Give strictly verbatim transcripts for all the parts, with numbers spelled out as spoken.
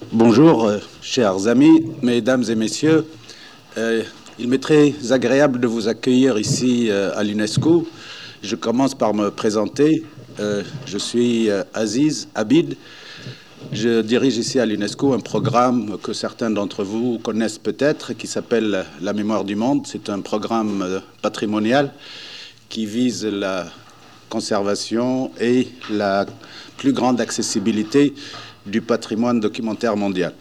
Bonjour, euh, chers amis, mesdames et messieurs. Euh, il m'est très agréable de vous accueillir ici euh, à l'UNESCO. Je commence par me présenter. Euh, je suis euh, Aziz Abid. Je dirige ici à l'UNESCO un programme que certains d'entre vous connaissent peut-être, qui s'appelle La Mémoire du Monde. C'est un programme euh, patrimonial qui vise la conservation et la plus grande accessibilité du patrimoine documentaire mondial.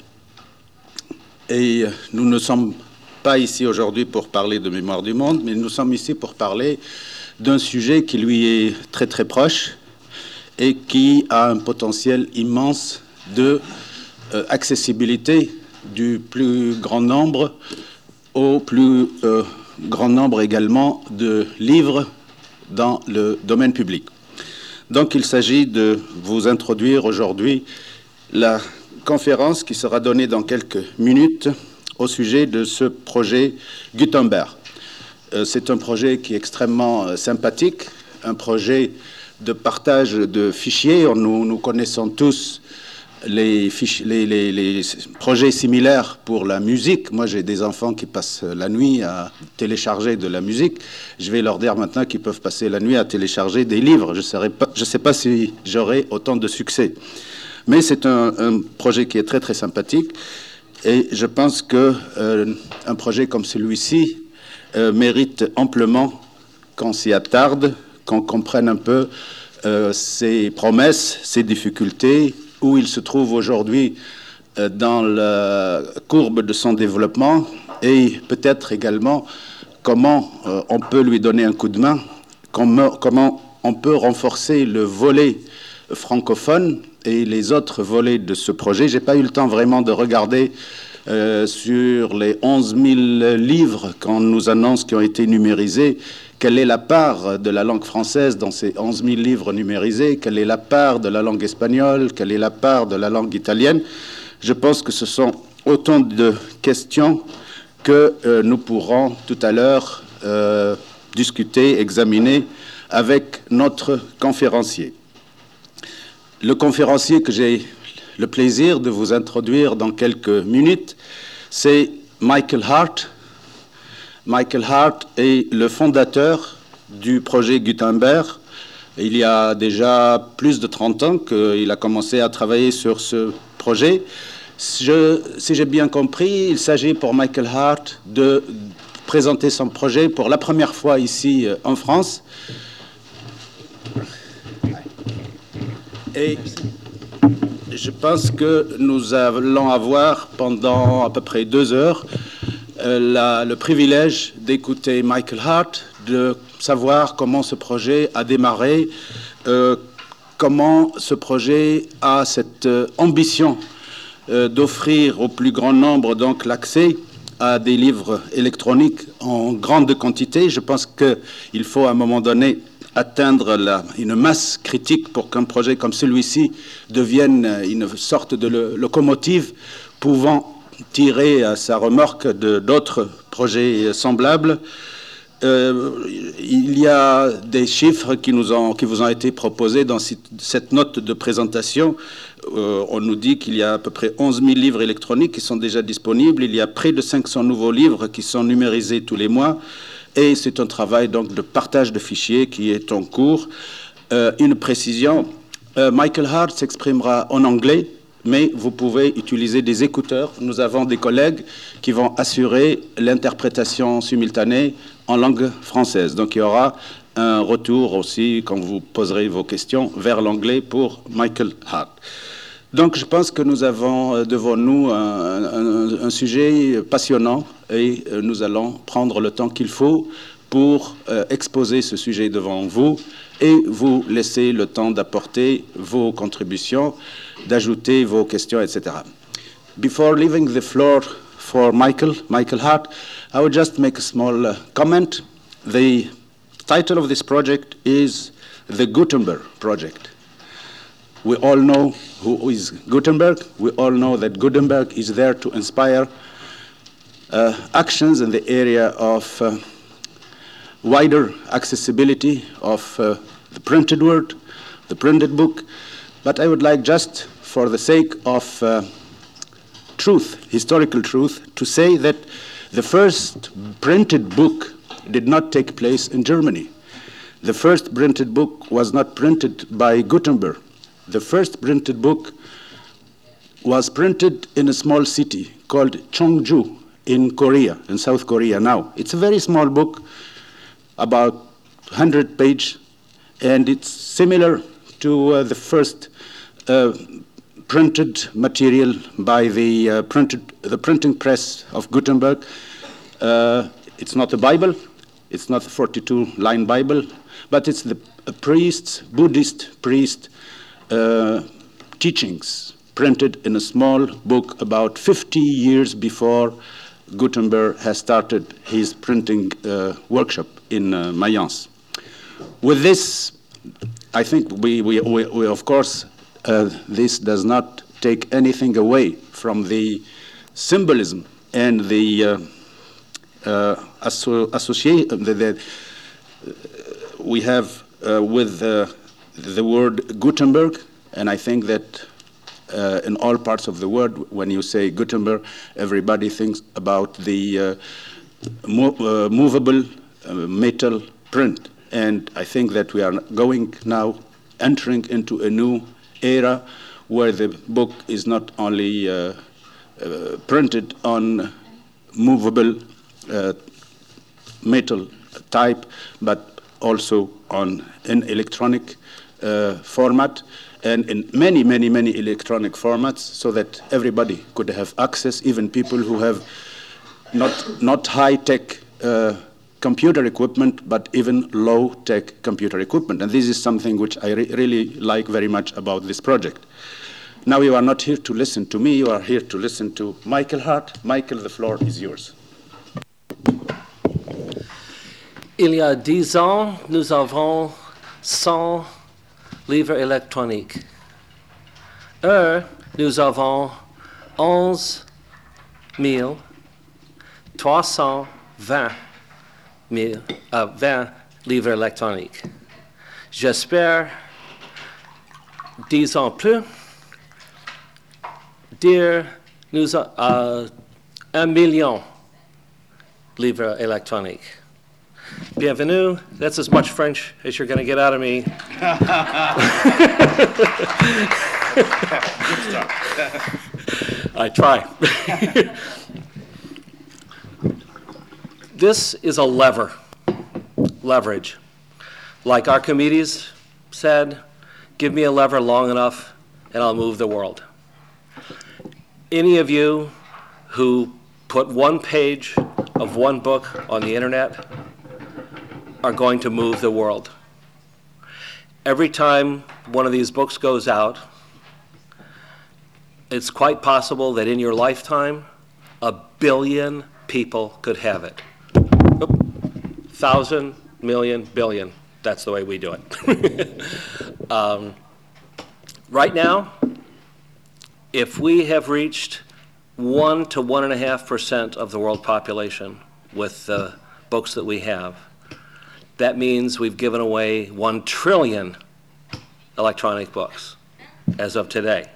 Et nous ne sommes pas ici aujourd'hui pour parler de Mémoire du Monde, mais nous sommes ici pour parler d'un sujet qui lui est très très proche et qui a un potentiel immense de euh, accessibilité du plus grand nombre au plus euh, grand nombre également de livres dans le domaine public. Donc il s'agit de vous introduire aujourd'hui la conférence qui sera donnée dans quelques minutes au sujet de ce projet Gutenberg. Euh, c'est un projet qui est extrêmement euh, sympathique, un projet de partage de fichiers. Nous, nous connaissons tous les, fiches, les, les, les projets similaires pour la musique. Moi, j'ai des enfants qui passent la nuit à télécharger de la musique. Je vais leur dire maintenant qu'ils peuvent passer la nuit à télécharger des livres. Je ne sais pas si j'aurai autant de succès. Mais c'est un, un projet qui est très, très sympathique. Et je pense qu'un euh, projet comme celui-ci euh, mérite amplement qu'on s'y attarde, qu'on comprenne un peu euh, ses promesses, ses difficultés, où il se trouve aujourd'hui euh, dans la courbe de son développement et peut-être également comment euh, on peut lui donner un coup de main, comment, comment on peut renforcer le volet francophone et les autres volets de ce projet. Je n'ai pas eu le temps vraiment de regarder euh, sur les onze mille livres qu'on nous annonce qui ont été numérisés, quelle est la part de la langue française dans ces onze mille livres numérisés, quelle est la part de la langue espagnole, quelle est la part de la langue italienne. Je pense que ce sont autant de questions que euh, nous pourrons tout à l'heure euh, discuter, examiner avec notre conférencier. Le conférencier que j'ai le plaisir de vous introduire dans quelques minutes, c'est Michael Hart. Michael Hart est le fondateur du projet Gutenberg. Il y a déjà plus de trente ans qu'il a commencé à travailler sur ce projet. Je, si j'ai bien compris, il s'agit pour Michael Hart de présenter son projet pour la première fois ici en France. Et je pense que nous allons avoir pendant à peu près deux heures euh, la, le privilège d'écouter Michael Hart, de savoir comment ce projet a démarré, euh, comment ce projet a cette euh, ambition euh, d'offrir au plus grand nombre donc l'accès à des livres électroniques en grande quantité. Je pense qu'il faut à un moment donné atteindre la, une masse critique pour qu'un projet comme celui-ci devienne une sorte de le, locomotive pouvant tirer à sa remorque de, d'autres projets semblables. Euh, il y a des chiffres qui, nous ont, qui vous ont été proposés dans cette note de présentation. Euh, on nous dit qu'il y a à peu près onze mille livres électroniques qui sont déjà disponibles. Il y a près de cinq cents nouveaux livres qui sont numérisés tous les mois. Et c'est un travail donc de partage de fichiers qui est en cours. Euh, une précision, euh, Michael Hart s'exprimera en anglais, mais vous pouvez utiliser des écouteurs. Nous avons des collègues qui vont assurer l'interprétation simultanée en langue française. Donc il y aura un retour aussi, quand vous poserez vos questions, vers l'anglais pour Michael Hart. Donc je pense que nous avons devant nous un, un, un sujet passionnant et nous allons prendre le temps qu'il faut pour euh, exposer ce sujet devant vous et vous laisser le temps d'apporter vos contributions, d'ajouter vos questions, et cetera. Before leaving the floor for Michael, Michael Hart, I would just make a small uh, comment. The title of this project is the Gutenberg Project. We all know who is Gutenberg. We all know that Gutenberg is there to inspire uh, actions in the area of uh, wider accessibility of uh, the printed word, the printed book. But I would like, just for the sake of uh, truth, historical truth, to say that the first printed book did not take place in Germany. The first printed book was not printed by Gutenberg. The first printed book was printed in a small city called Cheongju in Korea, in South Korea now. It's a very small book, about one hundred pages, and it's similar to uh, the first uh, printed material by the uh, printed the printing press of Gutenberg. Uh, it's not a Bible, it's not a forty-two line Bible, but it's the a priest's, Buddhist priest uh, teachings printed in a small book about fifty years before Gutenberg has started his printing uh, workshop in uh, Mayence. With this, I think we, we, we, we of course, uh, this does not take anything away from the symbolism and the uh, uh, asso associate the, the, uh, we have uh, with uh, the word Gutenberg, and I think that Uh, in all parts of the world, when you say Gutenberg, everybody thinks about the uh, mo uh, movable uh, metal print. And I think that we are going now entering into a new era where the book is not only uh, uh, printed on movable uh, metal type, but also on an electronic uh, format, and in many, many, many electronic formats, so that everybody could have access, even people who have not, not high-tech uh, computer equipment, but even low-tech computer equipment. And this is something which I re really like very much about this project. Now you are not here to listen to me, you are here to listen to Michael Hart. Michael, the floor is yours. Il y a dix ans, nous avons cent livres électroniques. Eux, nous avons onze mille trois cent vingt livres électroniques. J'espère, dix ans plus, dire nous a, uh, un million livres électroniques. Bienvenue. That's as much French as you're going to get out of me. I try. This is a lever, leverage. Like Archimedes said, give me a lever long enough and I'll move the world. Any of you who put one page of one book on the internet are going to move the world. Every time one of these books goes out, it's quite possible that in your lifetime, a billion people could have it. Oop. Thousand, million, billion. That's the way we do it. um, right now, if we have reached one to one and a half percent of the world population with the books that we have, that means we've given away one trillion electronic books as of today.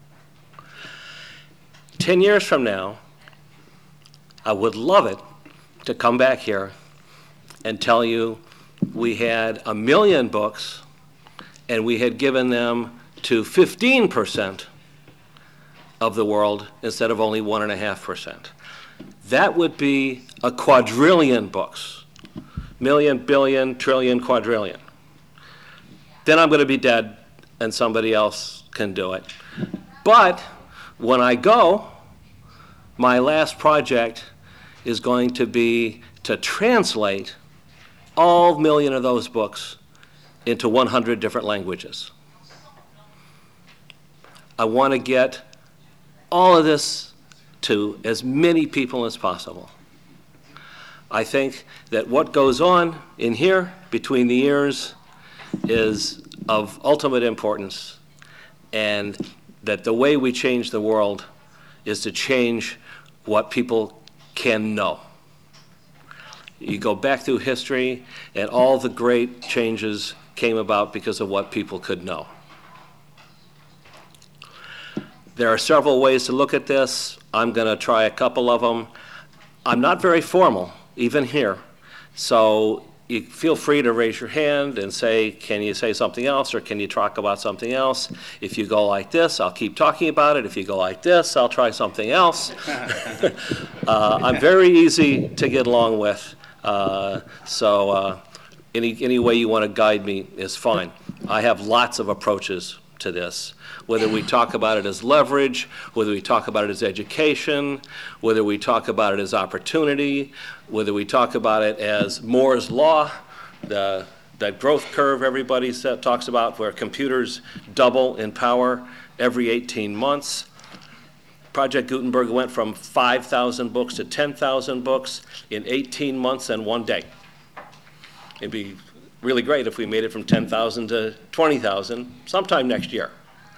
Ten years from now, I would love it to come back here and tell you we had a million books and we had given them to fifteen percent of the world instead of only one and a half percent. That would be a quadrillion books. Million, billion, trillion, quadrillion. Then I'm going to be dead and somebody else can do it. But when I go, my last project is going to be to translate all million of those books into one hundred different languages. I want to get all of this to as many people as possible. I think that what goes on in here between the ears is of ultimate importance, and that the way we change the world is to change what people can know. You go back through history, and all the great changes came about because of what people could know. There are several ways to look at this. I'm going to try a couple of them. I'm not very formal, even here. So you feel free to raise your hand and say, can you say something else, or can you talk about something else? If you go like this, I'll keep talking about it. If you go like this, I'll try something else. uh, I'm very easy to get along with. Uh, so uh, any, any way you want to guide me is fine. I have lots of approaches to this, whether we talk about it as leverage, whether we talk about it as education, whether we talk about it as opportunity, whether we talk about it as Moore's Law, the, that growth curve everybody sa- talks about, where computers double in power every eighteen months. Project Gutenberg went from five thousand books to ten thousand books in eighteen months and one day. It'd be really great if we made it from ten thousand to twenty thousand sometime next year.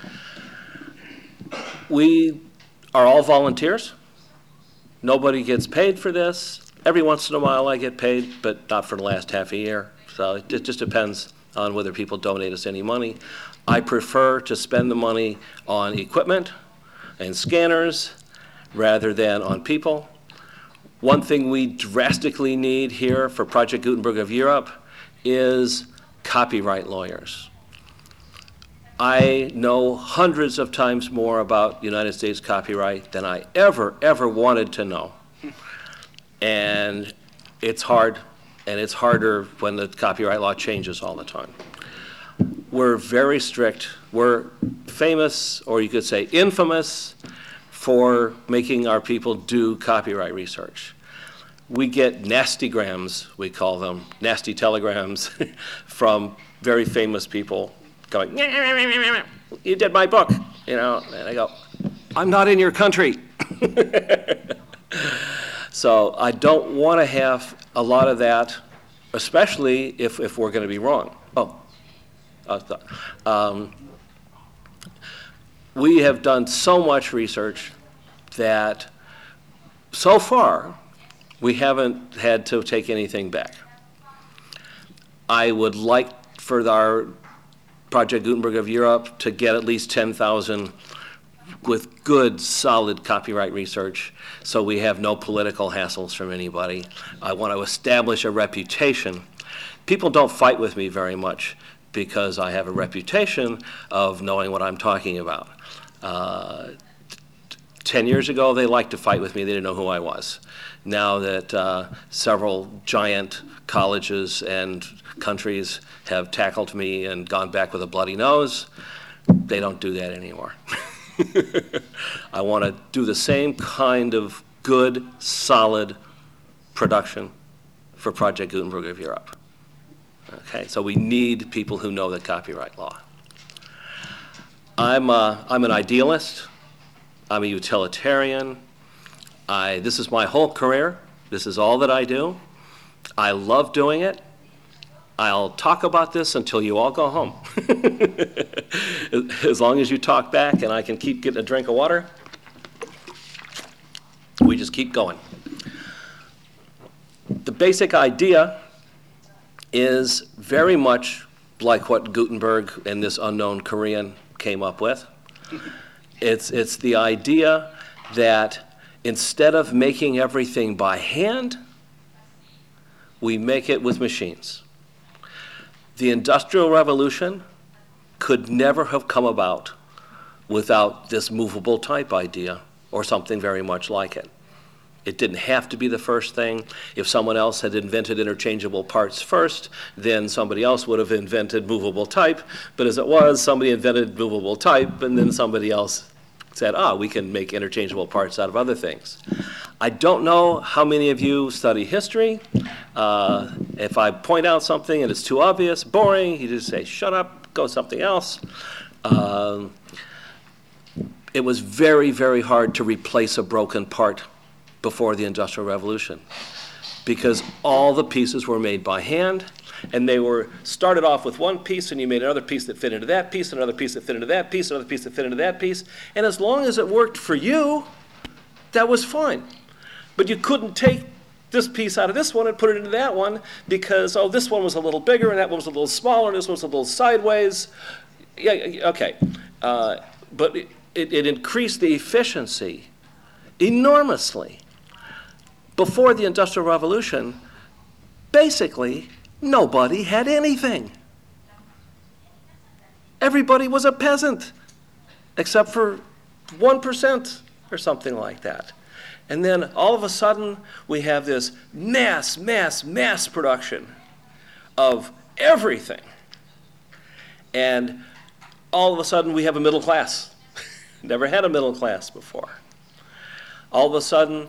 We are all volunteers. Nobody gets paid for this. Every once in a while I get paid, but not for the last half a year. So it just depends on whether people donate us any money. I prefer to spend the money on equipment and scanners rather than on people. One thing we drastically need here for Project Gutenberg of Europe is copyright lawyers. I know hundreds of times more about United States copyright than I ever, ever wanted to know. And it's hard, and it's harder when the copyright law changes all the time. We're very strict. We're famous, or you could say infamous, for making our people do copyright research. We get nastygrams, we call them, nasty telegrams, from very famous people going, you did my book, you know, and I go, I'm not in your country. So I don't want to have a lot of that, especially if, if we're going to be wrong. Oh, I thought, um, we have done so much research that so far we haven't had to take anything back. I would like for our Project Gutenberg of Europe to get at least ten thousand with good, solid copyright research, so we have no political hassles from anybody. I want to establish a reputation. People don't fight with me very much because I have a reputation of knowing what I'm talking about. Uh, t- ten years ago, they liked to fight with me. They didn't know who I was. Now that uh, several giant colleges and countries have tackled me and gone back with a bloody nose, they don't do that anymore. I want to do the same kind of good, solid production for Project Gutenberg of Europe. Okay, so we need people who know the copyright law. I'm, uh, I'm an idealist. I'm a utilitarian. I, this is my whole career. This is all that I do. I love doing it. I'll talk about this until you all go home. As long as you talk back and I can keep getting a drink of water, we just keep going. The basic idea is very much like what Gutenberg and this unknown Korean came up with. It's, it's the idea that instead of making everything by hand, we make it with machines. The Industrial Revolution could never have come about without this movable type idea or something very much like it. It didn't have to be the first thing. If someone else had invented interchangeable parts first, then somebody else would have invented movable type. But as it was, somebody invented movable type, and then somebody else said, ah, we can make interchangeable parts out of other things. I don't know how many of you study history. Uh, if I point out something and it's too obvious, boring, you just say, shut up, go something else. Um, it was very, very hard to replace a broken part before the Industrial Revolution, because all the pieces were made by hand, and they were started off with one piece, and you made another piece that fit into that piece, another piece that fit into that piece, another piece that fit into that piece, and as long as it worked for you, that was fine. But you couldn't take this piece out of this one and put it into that one because, oh, this one was a little bigger, and that one was a little smaller, and this one was a little sideways. Yeah, okay. Uh, but it, it, it increased the efficiency enormously. Before the Industrial Revolution, basically, nobody had anything. Everybody was a peasant, except for one percent or something like that. And then all of a sudden, we have this mass, mass, mass production of everything. And all of a sudden, we have a middle class. Never had a middle class before. All of a sudden,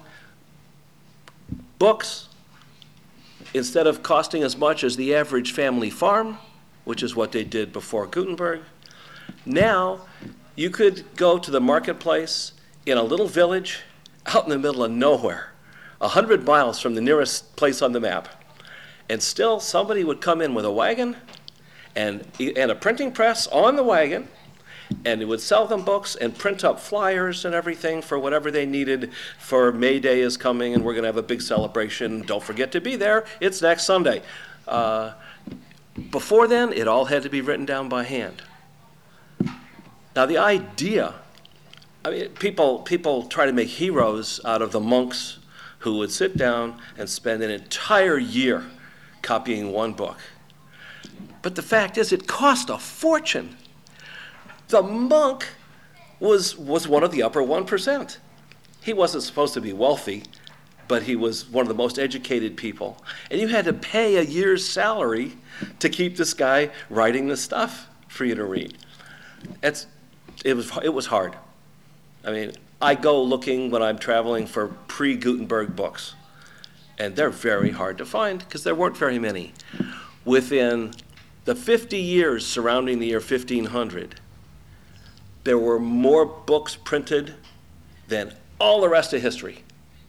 books, instead of costing as much as the average family farm, which is what they did before Gutenberg, now you could go to the marketplace in a little village out in the middle of nowhere, a hundred miles from the nearest place on the map, and still somebody would come in with a wagon and, and a printing press on the wagon, and it would sell them books and print up flyers and everything for whatever they needed for May Day is coming and we're going to have a big celebration. Don't forget to be there. It's next Sunday. Uh, before then, it all had to be written down by hand. Now, the idea, I mean, people, people try to make heroes out of the monks who would sit down and spend an entire year copying one book. But the fact is, it cost a fortune. The monk was, was one of the upper one percent. He wasn't supposed to be wealthy, but he was one of the most educated people. And you had to pay a year's salary to keep this guy writing the stuff for you to read. It's, it was, it was hard. I mean, I go looking when I'm traveling for pre-Gutenberg books, and they're very hard to find because there weren't very many. Within the fifty years surrounding the year fifteen hundred, there were more books printed than all the rest of history.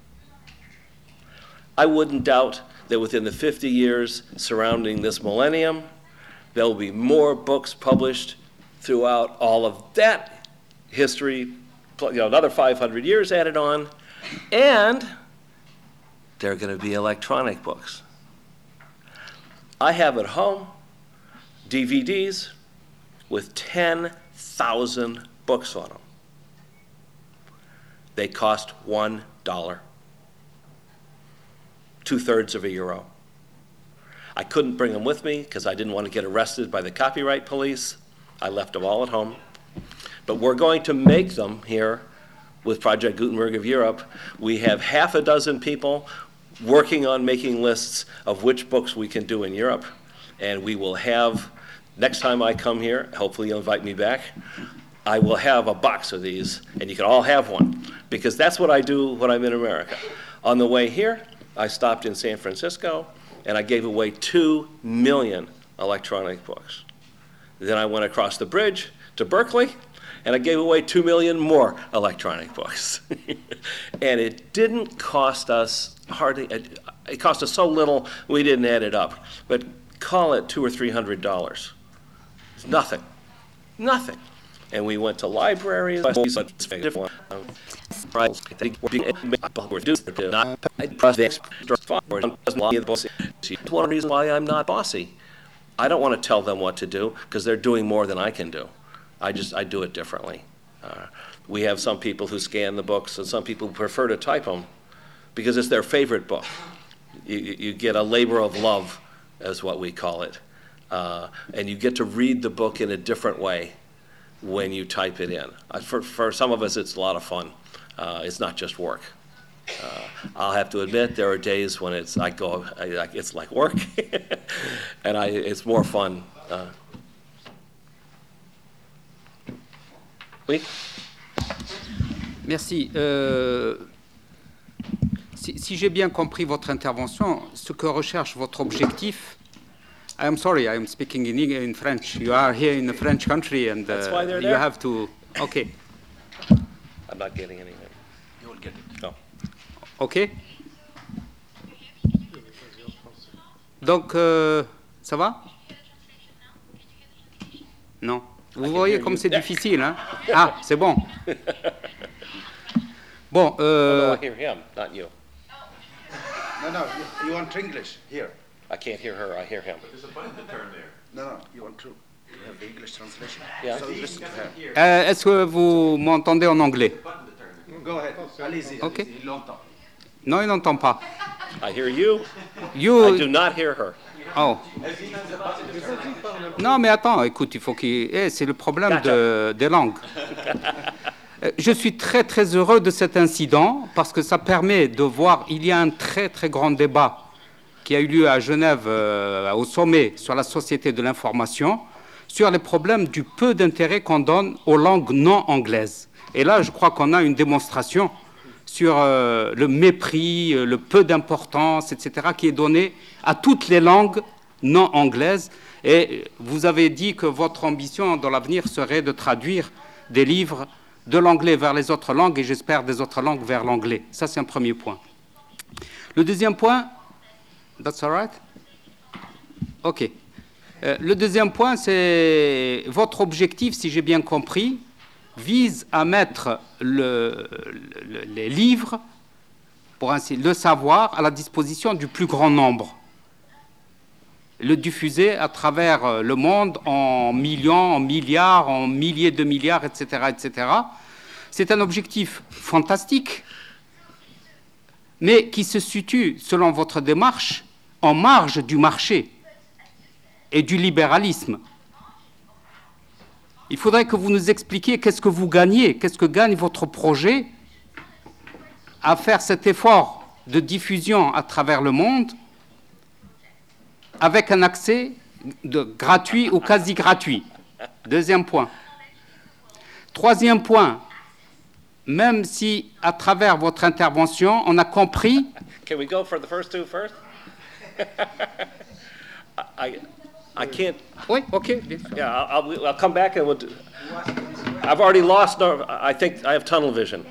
I wouldn't doubt that within the fifty years surrounding this millennium, there will be more books published throughout all of that history, you know, another five hundred years added on, and there are going to be electronic books. I have at home D V Ds with ten thousand books on them. They cost one dollar, two-thirds of a euro. I couldn't bring them with me because I didn't want to get arrested by the copyright police. I left them all at home. But we're going to make them here with Project Gutenberg of Europe. We have half a dozen people working on making lists of which books we can do in Europe. And we will have, next time I come here, hopefully you'll invite me back, I will have a box of these, and you can all have one, because that's what I do when I'm in America. On the way here, I stopped in San Francisco, and I gave away two million electronic books. Then I went across the bridge to Berkeley, and I gave away two million more electronic books. And it didn't cost us hardly, it, it cost us so little, we didn't add it up. But call it two or three hundred dollars. It's nothing, nothing. And we went to libraries. One reason why I'm not bossy. I don't want to tell them what to do because they're doing more than I can do. I just, I do it differently. Uh, we have some people who scan the books and some people who prefer to type them because it's their favorite book. You, you get a labor of love, is what we call it. Uh, and you get to read the book in a different way when you type it in. Uh, for, for some of us, it's a lot of fun. Uh, it's not just work. Uh, I'll have to admit, there are days when it's I go, I, it's like work, and I, it's more fun. Uh, oui. Merci. Euh, si si j'ai bien compris votre intervention, ce que recherche votre objectif. I'm sorry, I'm speaking in, in French. You are here in the French country, and uh, That's why they're you there. have to. Okay. I'm not getting anything. You will get it. No. Ok. Donc, euh, ça va? Non. Vous voyez comme c'est difficile, hein? Ah, c'est bon. Bon. Euh, Oh, no, I hear him, not you. No, no, you, you want English here. I can't hear her, I hear him. There's a button to turn there. No, no, you want to you have the English translation. Yeah. So listen to her. euh, Est-ce que vous m'entendez en anglais? Button to turn there. Go ahead. Allez-y. Ok. Allez-y. Il l'entend. Non, il n'entend pas. I hear you. You... I do not hear her. Oh. Non, mais attends, écoute, il faut qu'il... Eh, c'est le problème de, des langues. Je suis très, très heureux de cet incident parce que ça permet de voir... Il y a un très, très grand débat qui a eu lieu à Genève, euh, au sommet sur la société de l'information, sur les problèmes du peu d'intérêt qu'on donne aux langues non anglaises. Et là, je crois qu'on a une démonstration sur euh, le mépris, euh, le peu d'importance, et cetera, qui est donné à toutes les langues non anglaises. Et vous avez dit que votre ambition dans l'avenir serait de traduire des livres de l'anglais vers les autres langues et j'espère des autres langues vers l'anglais. Ça, c'est un premier point. Le deuxième point, that's all right? OK. Euh, le deuxième point, c'est votre objectif, si j'ai bien compris, vise à mettre le, le, les livres, pour ainsi le savoir, à la disposition du plus grand nombre. Le diffuser à travers le monde en millions, en milliards, en milliers de milliards, et cetera, et cetera. C'est un objectif fantastique, mais qui se situe, selon votre démarche, en marge du marché et du libéralisme. Il faudrait que vous nous expliquiez qu'est-ce que vous gagnez, qu'est-ce que gagne votre projet à faire cet effort de diffusion à travers le monde avec un accès de gratuit ou quasi gratuit. Deuxième point. Troisième point, même si à travers votre intervention, on a compris... Can we go for the first two first? I, I can't... Oui, OK, bien sûr. Yeah, I'll, I'll, I'll come back and we'll do, I've already lost, no, I think I have tunnel vision.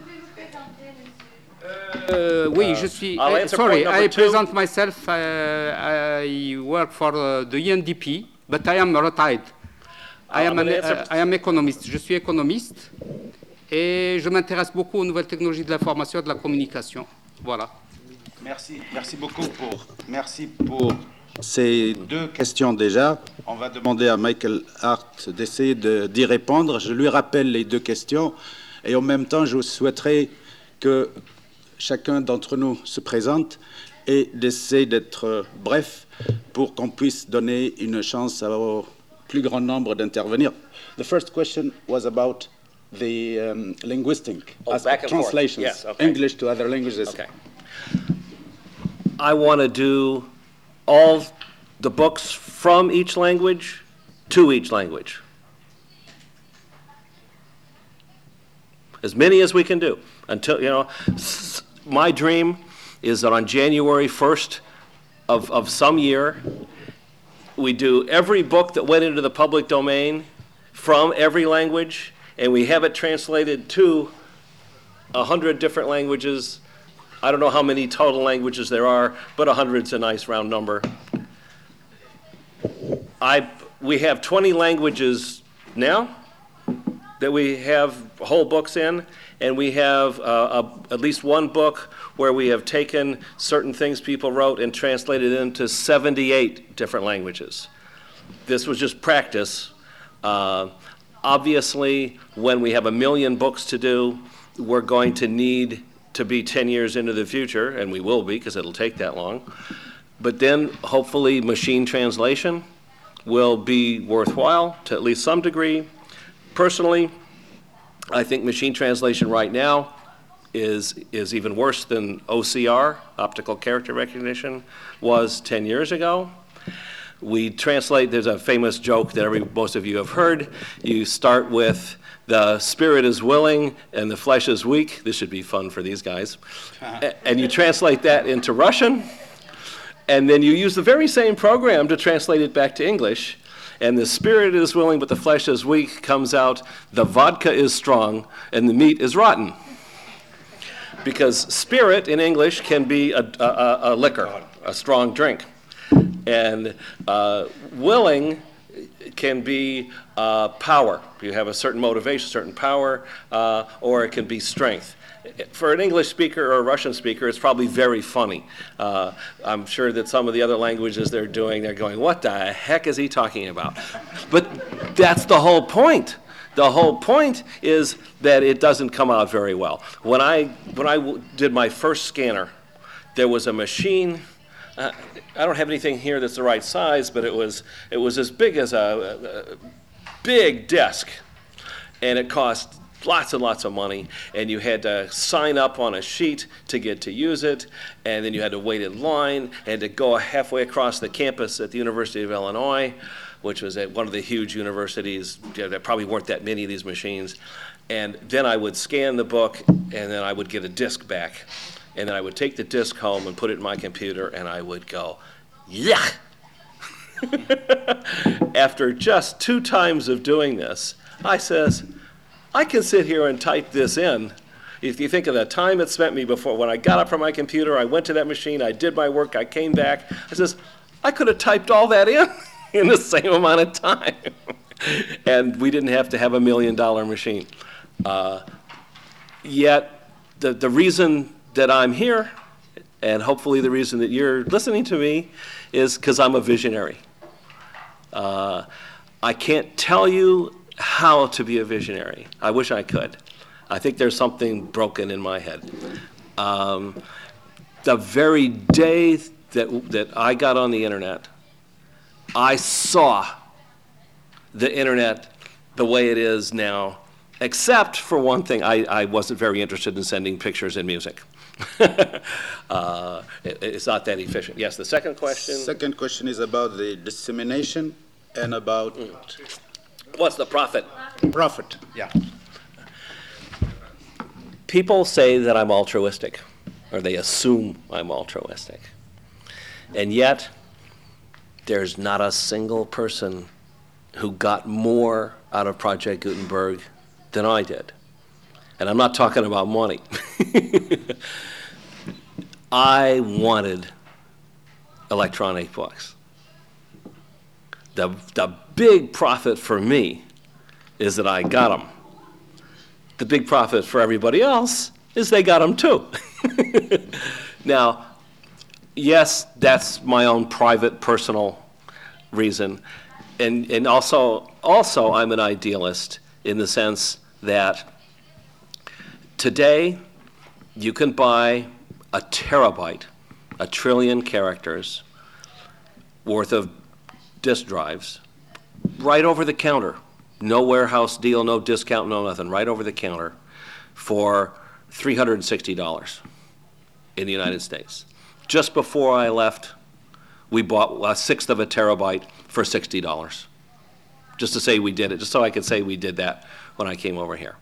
Uh, oui, je suis... I'll Uh, answer sorry, point number I two. present myself, uh, I work for uh, the U N D P, but I am retired. I am, I'm an, gonna answer- uh, I am économiste. Je suis économiste et je m'intéresse beaucoup aux nouvelles technologies de l'information et de la communication. Voilà. Merci, merci beaucoup pour, merci pour ces deux questions déjà. On va demander à Michael Hart d'essayer de- d'y répondre. Je lui rappelle les deux questions et en même temps, je souhaiterais que chacun d'entre nous se présente et d'essayer d'être euh, bref pour qu'on puisse donner une chance au plus grand nombre d'intervenir. The first question was about the um, linguistic Oh, as- back and forth. translations, Yes, okay. English to other languages. Okay. I want to do all the books from each language to each language. As many as we can do. Until, you know, s- my dream is that on January first of, of some year, we do every book that went into the public domain from every language, and we have it translated to a hundred different languages. I don't know how many total languages there are, but a hundred's a nice round number. I, we have twenty languages now that we have whole books in, and we have uh, a, at least one book where we have taken certain things people wrote and translated into seventy-eight different languages. This was just practice. Uh, obviously, when we have a million books to do, we're going to need to be ten years into the future, and we will be because it'll take that long. But then, hopefully, machine translation will be worthwhile to at least some degree. Personally, I think machine translation right now is, is even worse than O C R, optical character recognition, was ten years ago. We translate, there's a famous joke that every, most of you have heard. You start with the spirit is willing and the flesh is weak. This should be fun for these guys. A- And you translate that into Russian, and then you use the very same program to translate it back to English. And the spirit is willing, but the flesh is weak, comes out, the vodka is strong, and the meat is rotten. Because spirit in English can be a, a, a liquor, a strong drink. And uh, willing can be uh, power. You have a certain motivation, certain power, uh, or it can be strength. For an English speaker or a Russian speaker, it's probably very funny. Uh, I'm sure that some of the other languages they're doing, they're going, what the heck is he talking about? But that's the whole point. the whole point is that it doesn't come out very well. When I, when I w- did my first scanner, there was a machine. Uh, I don't have anything here that's the right size, but it was, it was as big as a, a, a big desk, and it cost lots and lots of money, and you had to sign up on a sheet to get to use it, and then you had to wait in line, and to go halfway across the campus at the University of Illinois, which was at one of the huge universities. There probably weren't that many of these machines. And then I would scan the book, and then I would get a disc back. And then I would take the disc home and put it in my computer, and I would go, yuck! After just two times of doing this, I says, I can sit here and type this in. If you think of the time it spent me before, when I got up from my computer, I went to that machine, I did my work, I came back, I says, I could have typed all that in in the same amount of time. And we didn't have to have a million dollar machine. Uh, yet, the, the reason that I'm here, and hopefully the reason that you're listening to me, is because I'm a visionary. Uh, I can't tell you how to be a visionary. I wish I could. I think there's something broken in my head. Um, the very day that, that I got on the internet, I saw the internet the way it is now, except for one thing. I, I wasn't very interested in sending pictures and music. uh, it, it's not that efficient. Yes, the second question? Second question is about the dissemination and about... Mm. What's the profit? Profit, yeah. People say that I'm altruistic, or they assume I'm altruistic. And yet, there's not a single person who got more out of Project Gutenberg than I did. And I'm not talking about money. I wanted electronic books. The, the big profit for me is that I got them. The big profit for everybody else is they got them too. Now, yes, that's my own private, personal reason. And, and also, also, I'm an idealist in the sense that today you can buy a terabyte, a trillion characters worth of disk drives right over the counter. No warehouse deal, no discount, no nothing, right over the counter for three hundred sixty dollars in the United States. Just before I left, we bought a sixth of a terabyte for sixty dollars. Just to say we did it, just so I could say we did that when I came over here.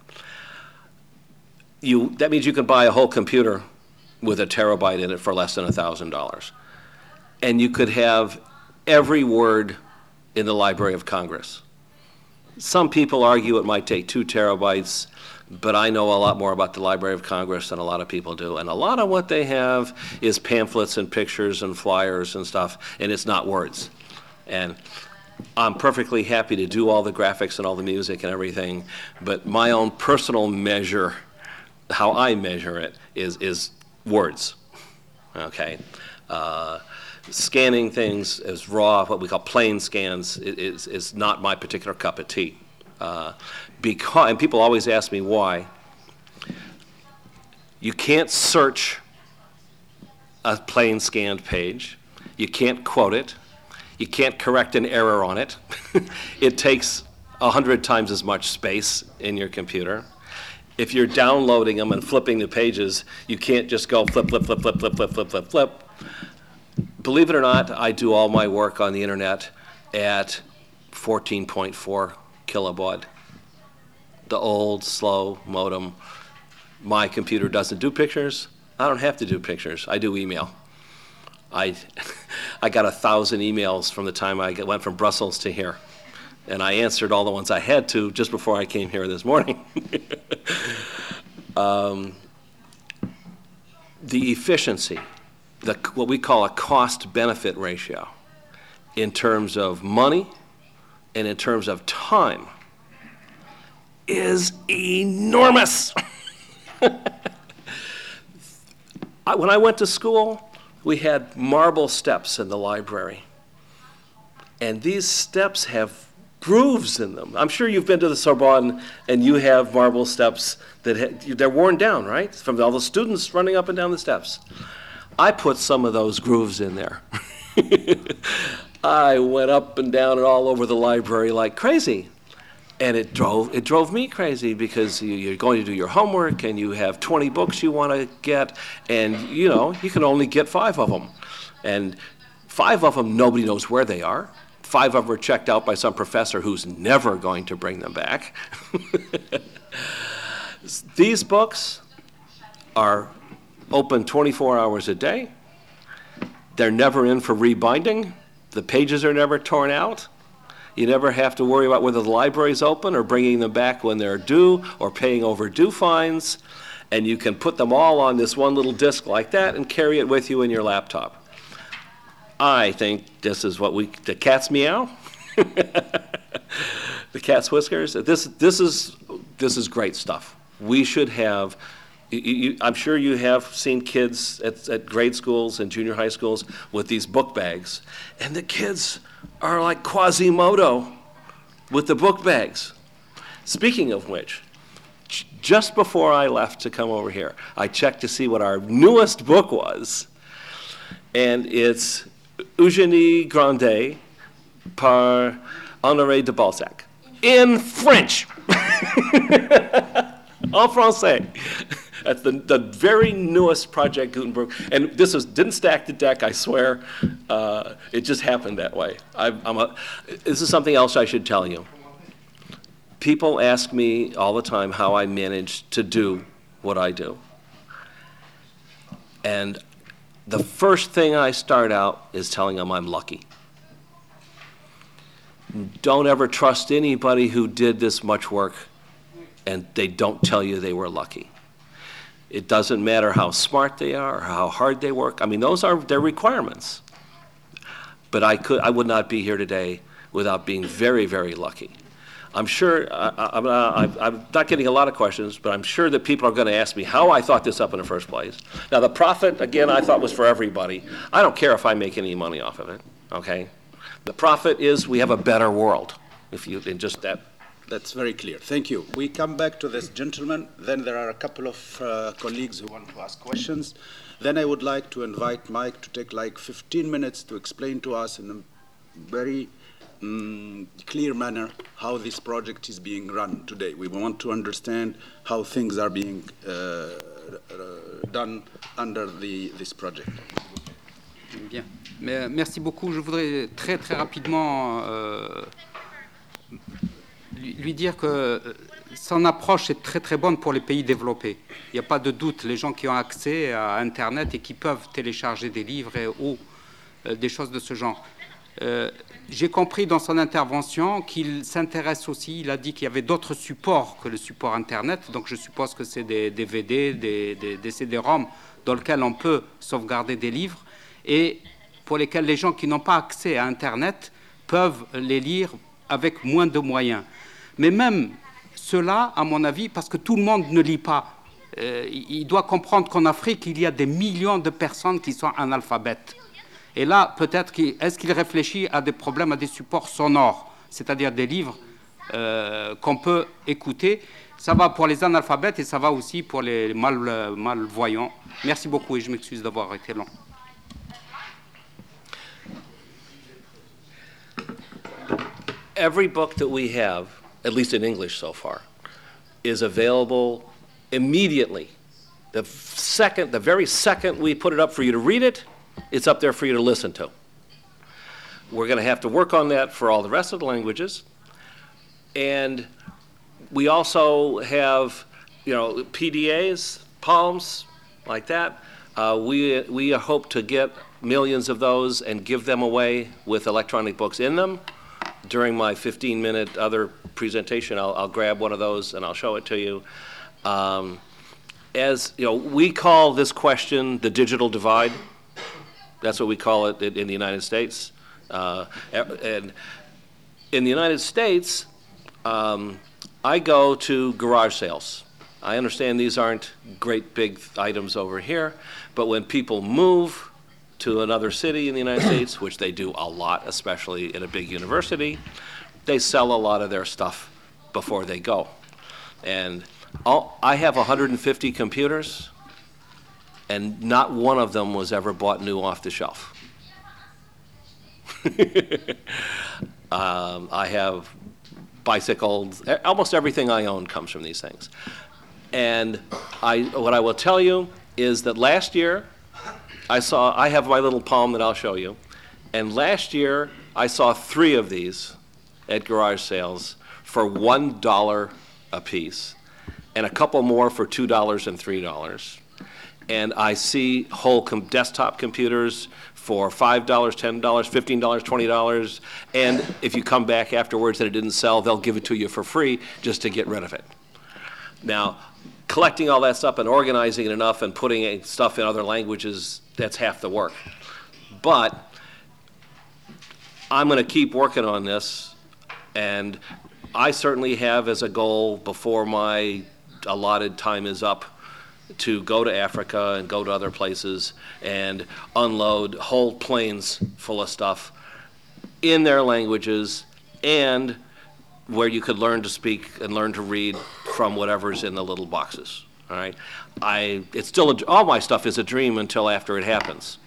You, that means you can buy a whole computer with a terabyte in it for less than one thousand dollars. And you could have every word in the Library of Congress. Some people argue it might take two terabytes, but I know a lot more about the Library of Congress than a lot of people do. And a lot of what they have is pamphlets and pictures and flyers and stuff, and it's not words. And I'm perfectly happy to do all the graphics and all the music and everything, but my own personal measure, how I measure it, is, is words, okay? Uh, Scanning things as raw, what we call plain scans, is, is not my particular cup of tea. Uh, because, and people always ask me why. You can't search a plain scanned page. You can't quote it. You can't correct an error on it. It takes a hundred times as much space in your computer. If you're downloading them and flipping the pages, you can't just go flip, flip, flip, flip, flip, flip, flip, flip, flip. Believe it or not, I do all my work on the internet at fourteen point four kilobaud. The old, slow modem. My computer doesn't do pictures. I don't have to do pictures. I do email. I, I got a thousand emails from the time I went from Brussels to here. And I answered all the ones I had to just before I came here this morning. um, the efficiency, the, what we call a cost-benefit ratio in terms of money and in terms of time is enormous. I, when I went to school, we had marble steps in the library. And these steps have grooves in them. I'm sure you've been to the Sorbonne and you have marble steps that ha- they're worn down, right? From all the students running up and down the steps. I put some of those grooves in there. I went up and down and all over the library like crazy. And it drove it drove me crazy because you, you're going to do your homework and you have twenty books you want to get, and you know you can only get five of them, and five of them nobody knows where they are. Five of them are checked out by some professor who's never going to bring them back. These books are open twenty-four hours a day. They're never in for rebinding. The pages are never torn out. You never have to worry about whether the library's open or bringing them back when they're due or paying overdue fines. And you can put them all on this one little disc like that and carry it with you in your laptop. I think this is what we, the cat's meow, the cat's whiskers. This, this is, this is great stuff. We should have, you, you, I'm sure you have seen kids at, at grade schools and junior high schools with these book bags, and the kids are like Quasimodo with the book bags. Speaking of which, just before I left to come over here, I checked to see what our newest book was, and it's Eugénie Grandet par Honoré de Balzac in French, en français. That's the, the very newest Project Gutenberg. And this was, didn't stack the deck, I swear. Uh, it just happened that way. I, I'm a, this is something else I should tell you. People ask me all the time how I manage to do what I do. And the first thing I start out is telling them I'm lucky. Don't ever trust anybody who did this much work and they don't tell you they were lucky. It doesn't matter how smart they are or how hard they work. I mean, those are their requirements. But I could, I would not be here today without being very, very lucky. I'm sure, I, I, I'm, not, I'm not getting a lot of questions, but I'm sure that people are going to ask me how I thought this up in the first place. Now, the profit, again, I thought was for everybody. I don't care if I make any money off of it, okay? The profit is we have a better world, if you, in just that. That's very clear. Thank you. We come back to this gentleman. Then there are a couple of uh, colleagues who want to ask questions. Then I would like to invite Mike to take like fifteen minutes to explain to us in a very um, clear manner how this project is being run today. We want to understand how things are being uh, uh, done under the, this project. Bien. Merci beaucoup. Je voudrais très très rapidement euh, lui dire que son approche est très très bonne pour les pays développés. Il n'y a pas de doute, les gens qui ont accès à Internet et qui peuvent télécharger des livres et, ou euh, des choses de ce genre. Euh, j'ai compris dans son intervention qu'il s'intéresse aussi, il a dit qu'il y avait d'autres supports que le support Internet, donc je suppose que c'est des D V D, des, des, des C D-ROM dans lesquels on peut sauvegarder des livres et pour lesquels les gens qui n'ont pas accès à Internet peuvent les lire avec moins de moyens. Mais même cela, à mon avis, parce que tout le monde ne lit pas, euh, il doit comprendre qu'en Afrique, il y a des millions de personnes qui sont analphabètes. Et là, peut-être, qu'il, est-ce qu'il réfléchit à des problèmes, à des supports sonores, c'est-à-dire des livres euh, qu'on peut écouter. Ça va pour les analphabètes et ça va aussi pour les mal, malvoyants. Merci beaucoup et je m'excuse d'avoir été long. Every book that we have, at least in English so far, is available immediately. The second, the very second we put it up for you to read it, it's up there for you to listen to. We're going to have to work on that for all the rest of the languages. And we also have, you know, P D As, palms, like that. Uh, we, we hope to get millions of those and give them away with electronic books in them. During my fifteen minute other presentation, I'll, I'll grab one of those and I'll show it to you. Um, as you know, we call this question the digital divide. That's what we call it in, in the United States. Uh, and in the United States, um, I go to garage sales. I understand these aren't great big items over here, but when people move to another city in the United States, which they do a lot, especially in a big university, they sell a lot of their stuff before they go. And all, I have one hundred fifty computers, and not one of them was ever bought new off the shelf. um, I have bicycles, almost everything I own comes from these things. And I, what I will tell you is that last year, I saw, I have my little palm that I'll show you, and last year I saw three of these at garage sales for one dollar a piece, and a couple more for two dollars and three dollars. And I see whole com- desktop computers for five dollars, ten dollars, fifteen dollars, twenty dollars, and if you come back afterwards and it didn't sell, they'll give it to you for free just to get rid of it. Now, collecting all that stuff and organizing it enough and putting stuff in other languages, that's half the work. But I'm going to keep working on this, and I certainly have as a goal before my allotted time is up to go to Africa and go to other places and unload whole planes full of stuff in their languages and where you could learn to speak and learn to read from whatever's in the little boxes. All right, I it's still a, all my stuff is a dream until after it happens.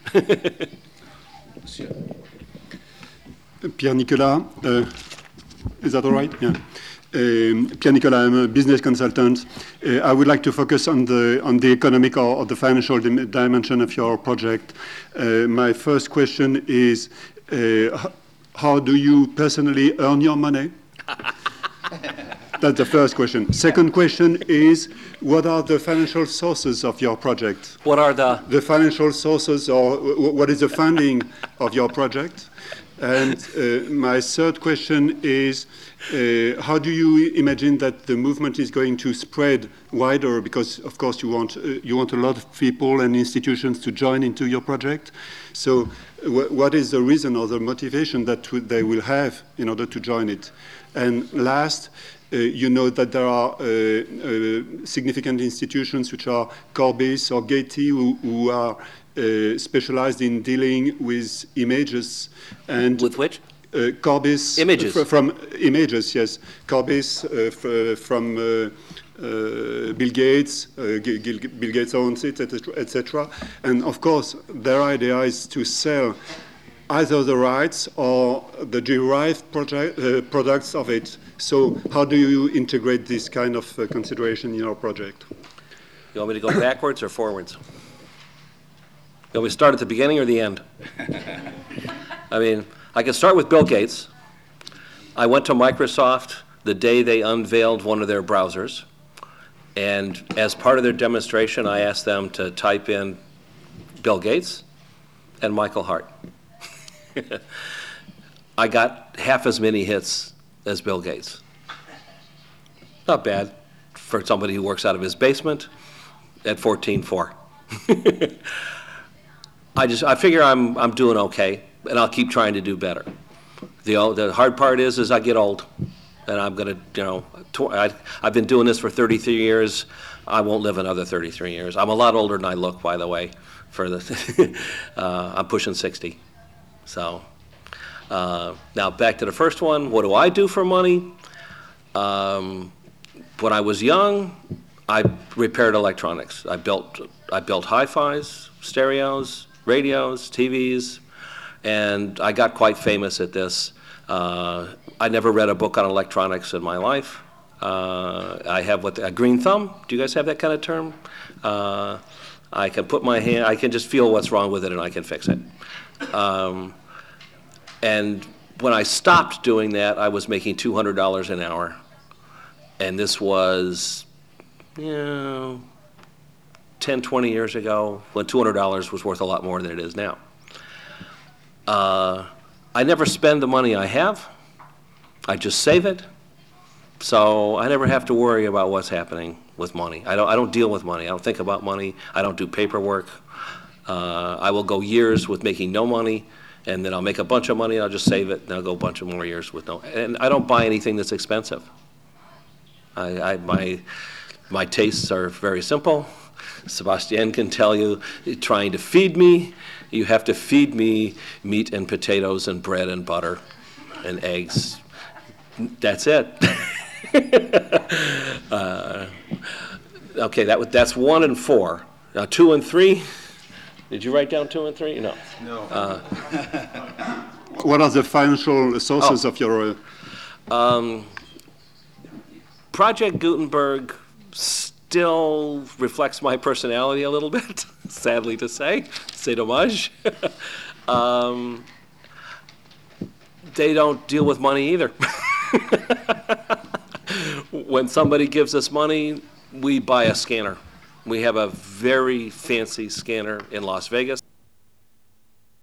Pierre Nicolas, uh, is that all right? Yeah. Um, Pierre Nicolas, I'm a business consultant. Uh, I would like to focus on the on the economic or, or the financial dim- dimension of your project. Uh, my first question is, uh, how do you personally earn your money? That's the first question. Second question is, what are the financial sources of your project? What are the The financial sources, or w- what is the funding of your project? And uh, my third question is, uh, how do you imagine that the movement is going to spread wider? Because, of course, you want uh, you want a lot of people and institutions to join into your project. So, w- what is the reason or the motivation that w- they will have in order to join it? And last, uh, you know that there are uh, uh, significant institutions which are Corbis or Getty who, who are uh, specialized in dealing with images. And with which? Uh, Corbis Images. fr- from images, yes. Corbis uh, f- from uh, uh, Bill Gates, uh, G- G- Bill Gates owns it, et cetera. And of course, their idea is to sell either the rights or the derived project, uh, products of it. So how do you integrate this kind of uh, consideration in your project? You want me to go backwards or forwards? You want me to start at the beginning or the end? I mean, I can start with Bill Gates. I went to Microsoft the day they unveiled one of their browsers, and as part of their demonstration, I asked them to type in Bill Gates and Michael Hart. I got half as many hits as Bill Gates. Not bad for somebody who works out of his basement at fourteen four. I just I figure I'm I'm doing okay, and I'll keep trying to do better. The the hard part is is I get old, and I'm gonna you know tw- I, I've been doing this for thirty-three years. I won't live another thirty-three years. I'm a lot older than I look, by the way. For the uh, I'm pushing sixty. So uh, now back to the first one. What do I do for money? Um, when I was young, I repaired electronics. I built I built hi-fis, stereos, radios, T Vs, and I got quite famous at this. Uh, I never read a book on electronics in my life. Uh, I have what the, a green thumb. Do you guys have that kind of term? Uh, I can put my hand. I can just feel what's wrong with it, and I can fix it. Um, and when I stopped doing that, I was making two hundred dollars an hour, and this was, you know, ten, twenty years ago, when two hundred dollars was worth a lot more than it is now. Uh, I never spend the money I have. I just save it. So I never have to worry about what's happening with money. I don't, I don't deal with money. I don't think about money. I don't do paperwork. Uh, I will go years with making no money, and then I'll make a bunch of money, and I'll just save it, and I'll go a bunch of more years with no. And I don't buy anything that's expensive. I, I, my, my tastes are very simple. Sebastian can tell you, trying to feed me, you have to feed me meat and potatoes and bread and butter and eggs. That's it. uh, okay, that, was- that's one and four. Now, two and three, did you write down two and three? No. No. Uh, What are the financial sources Oh. of your? Uh, Um, Project Gutenberg still reflects my personality a little bit, sadly to say. C'est dommage. um, they don't deal with money either. When somebody gives us money, we buy a scanner. We have a very fancy scanner in Las Vegas.